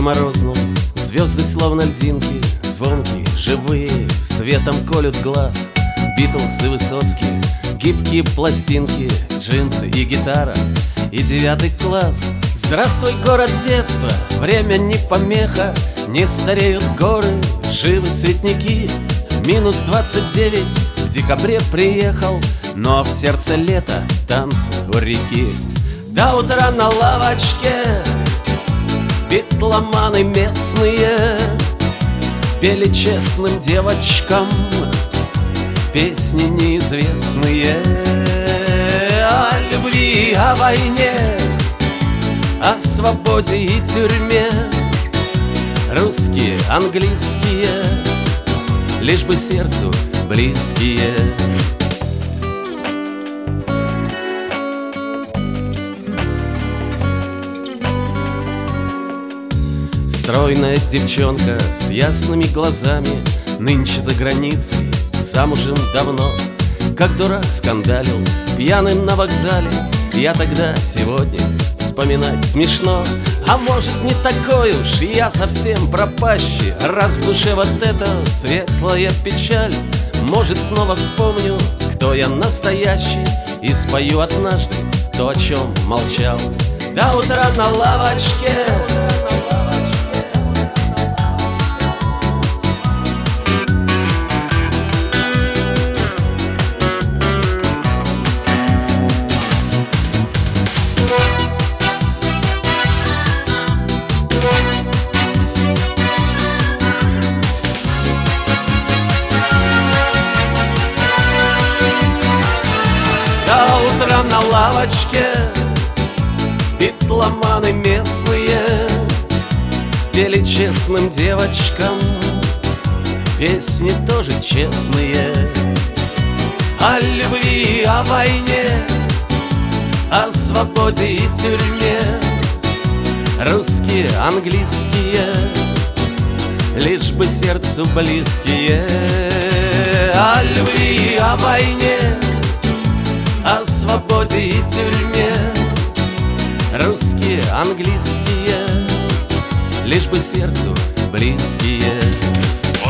морозном звезды словно льдинки, звонкие, живые, светом колют глаз. Битлз и Высоцкий, гибкие пластинки, джинсы и гитара, и 9 класс. Здравствуй, город детства, время не помеха, не стареют горы, живы цветники. Минус 29 в декабре приехал, но в сердце лета танцы у реки. До утра на лавочке битломаны местные пели честным девочкам песни неизвестные о любви, о войне, о свободе и тюрьме. Русские, английские, лишь бы сердцу близкие. Стройная девчонка с ясными глазами, нынче за границей, замужем давно. Как дурак скандалил пьяным на вокзале. Я тогда, сегодня вспоминать смешно. А может, не такой уж я совсем пропащий, раз в душе вот эта светлая печаль. Может, снова вспомню, кто я настоящий, и спою однажды то, о чем молчал. До утра на лавочке на лавочке битломаны местные пели честным девочкам песни тоже честные о любви, о войне, о свободе и тюрьме. Русские, английские, лишь бы сердцу близкие о любви, о войне, о свободе и тюрьме. Русские, английские, лишь бы сердцу близкие.